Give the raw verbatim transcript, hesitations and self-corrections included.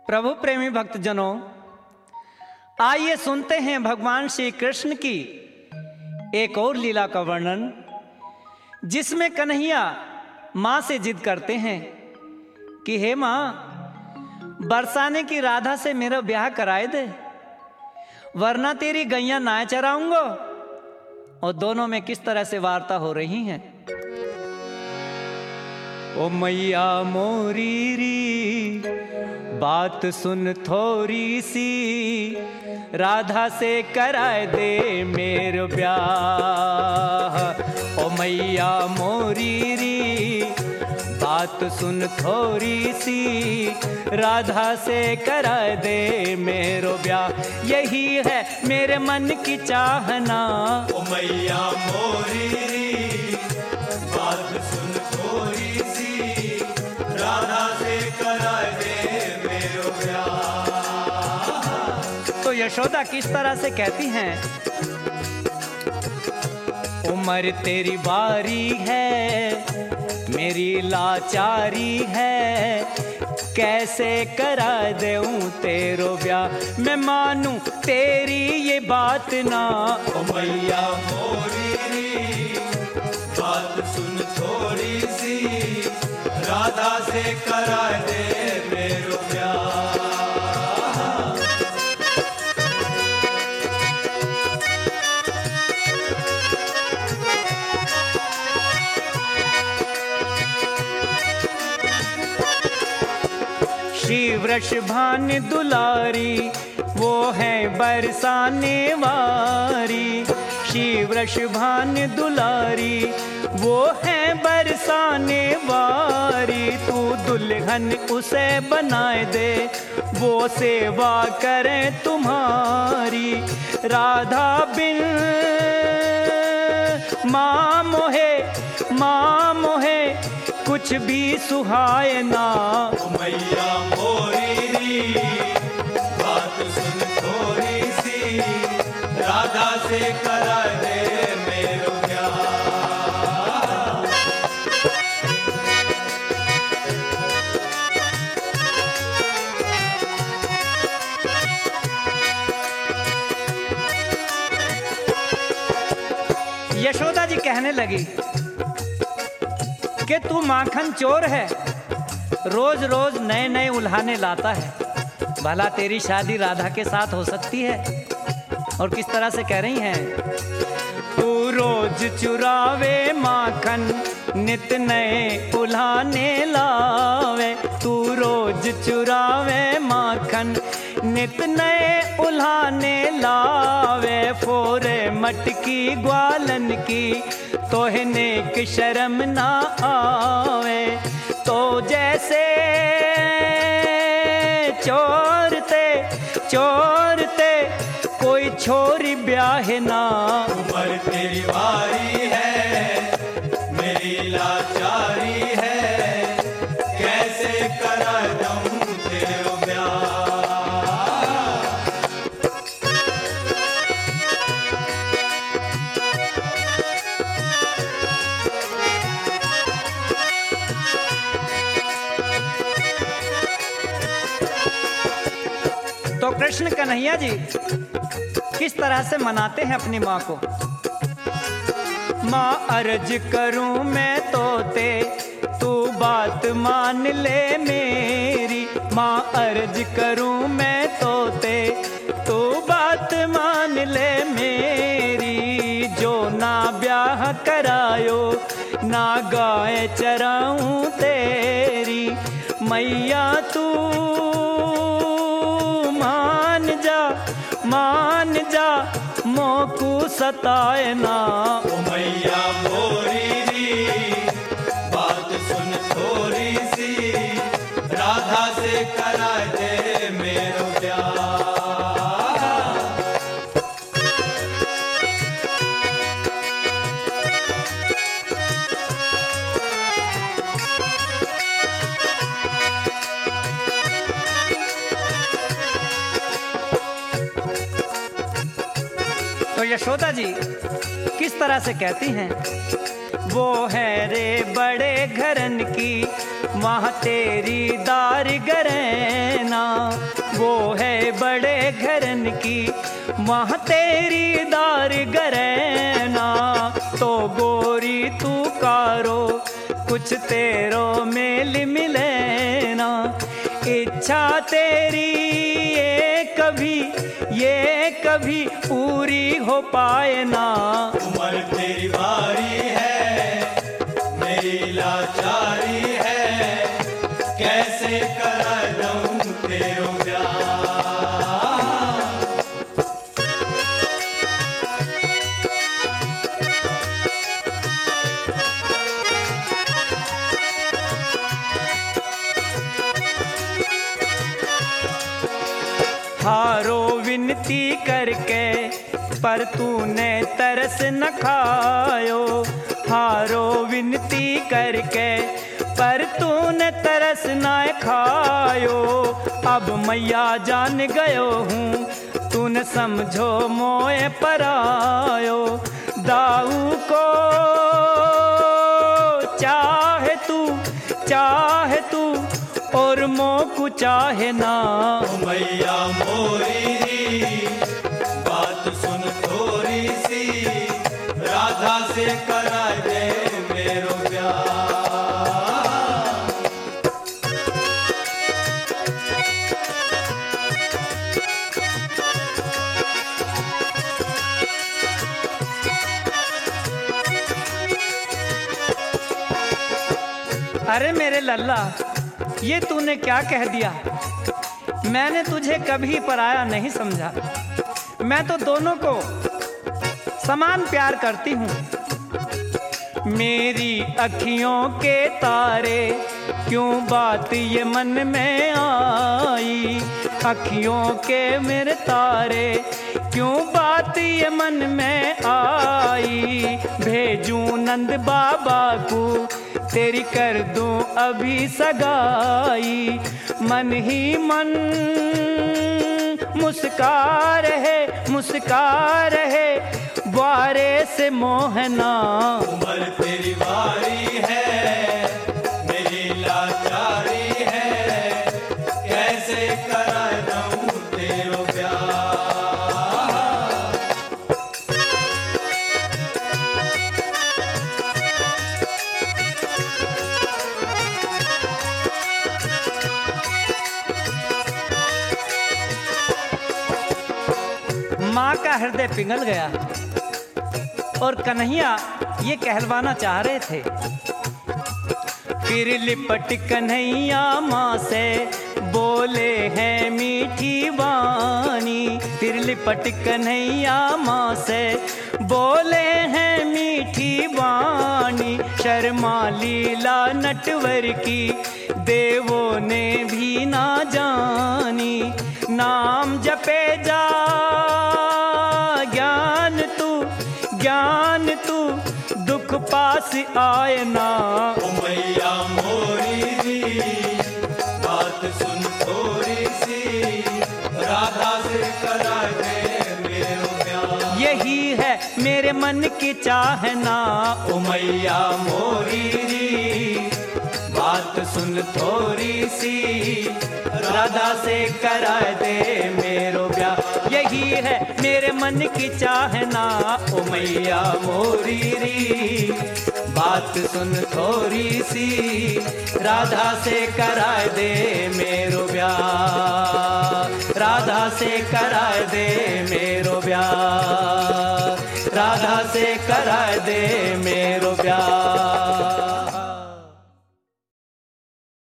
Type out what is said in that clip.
प्रभु प्रेमी भक्तजनों, आइए सुनते हैं भगवान श्री कृष्ण की एक और लीला का वर्णन, जिसमें कन्हैया माँ से जिद करते हैं कि हे माँ, बरसाने की राधा से मेरा ब्याह कराए दे, वरना तेरी गैया ना चराऊंगा। और दोनों में किस तरह से वार्ता हो रही है। ओ मैया मोरी री, बात सुन थोड़ी सी, राधा से कराए दे मेरा ब्याह। ओ मैया मोरी री, बात सुन थोड़ी सी, राधा से कराए दे मेरो ब्याह। यही है मेरे मन की चाहना। ओ मैया मोरी री, बात सुन थोड़ी सी, राधा से कराए दे मेरो ब्याह। तो यशोदा किस तरह से कहती हैं, उम्र तेरी बारी है, मेरी लाचारी है, कैसे करा दूं तेरो ब्याह। मैं मानूं तेरी ये बात ना। ओ मैया मोरी री, बात सुन थोड़ी सी, राधा से कराए दे मेरो ब्याह। श्री वृषभान दुलारी, वो है बरसाने वारी। श्री वृषभान दुलारी, वो है बरसाने वारी। तू दुल्हन उसे बनाए दे, वो सेवा करे तुम्हारी। राधा बिन माँ मोहे, माँ मोहे, कुछ भी सुहाए ना। ओ मैया मोरी री, बात सुन थोड़ी सी, राधा से कराए दे मेरो ब्याह। यशोदा जी कहने लगी कि तू माखन चोर है, रोज रोज नए नए उल्हाने लाता है। भला तेरी शादी राधा के साथ हो सकती है? और किस तरह से कह रही हैं, तू रोज चुरावे माखन, नित नए उल्हाने लावे। तू रोज चुरावे माखन, नित नए उल्हाने लावे। फोरे मटकी ग्वालन की, तोहे नेक शर्म ना आवे। तो जैसे चोरते चोरते कोई छोरी ब्याह ना। उम्र तेरी बारी है, मेरी लाचारी है, कैसे करा दूं तेरो ब्याह। तो कृष्ण कन्हैया जी किस तरह से मनाते हैं अपनी माँ को। माँ अर्ज करूं मैं तोते, तू बात मान ले मेरी। माँ अर्ज करूं मैं तोते, तू बात मान ले मेरी। जो ना ब्याह करायो, ना गाय चराऊं तेरी। मैया तू मान जा, मान जा, मोकू सताए ना। ओ मैया मोरी री, बात सुन थोड़ी सी, राधा से कराए दे मेरो ब्याह। तो यशोदा जी किस तरह से कहती हैं, वो है रे बड़े घरन की, वहाँ तेरी दार गरैना, वो है बड़े घरन की। वहाँ तेरी दार गरैना, तो गोरी तू कारो कुछ तेरो मेल मिले ना। इच्छा तेरी ये कभी ये कभी पूरी हो पाए ना। उम्र तेरी भारी है, मेरी लाचारी है, कैसे करा दूं तेरो ब्याह। हारो विनती करके पर तूने तरस न खायो। हारो विनती करके पर तूने तरस न खायो। अब मैया जान गयो हूँ, तूने समझो मोए परायो। दाऊ को चाहे तू चाहे तू और मोकू चाहे ना। मैया मोरी री बात सुन थोड़ी सी, राधा से करा दे मेरो ब्याह। अरे मेरे लल्ला, ये तूने क्या कह दिया? मैंने तुझे कभी पराया नहीं समझा। मैं तो दोनों को समान प्यार करती हूँ। मेरी अखियों के तारे क्यों बात ये मन में आई। अखियों के मेरे तारे क्यों बात ये मन में आई। भेजूं नंद बाबा को तेरी कर दूं अभी सगाई। मन ही मन मुस्का रहे मुस्का रहे वारे से मोहना। उम्र तेरी भारी है, मेरी लाचारी है, कैसे करा दूं तेरो ब्याह। माँ का हृदय पिघल गया और कन्हैया ये कहलवाना चाह रहे थे। फिर लिपट कन्हैया माँ से बोले हैं मीठी वाणी। फिर लिपट कन्हैया माँ से बोले हैं मीठी वाणी। शर्मा लीला नटवर की देवों ने भी ना जानी। नाम जपे जा ज्ञान तू ज्ञान तू दुख पास आए ना। ओ मैया मोरी री बात सुन थोड़ी सी, राधा से करा दे मेरो ब्याह। यही है मेरे मन की चाहना। ओ मैया मोरी री बात सुन थोड़ी सी, राधा से करा दे मेरो ब्याह। यही है मेरे मन की चाहना। ओ मैया मोरी री बात सुन थोड़ी सी, राधा से करा दे मेरो ब्याह। राधा से करा दे मेरो ब्याह। राधा से करा दे मेरो ब्याह।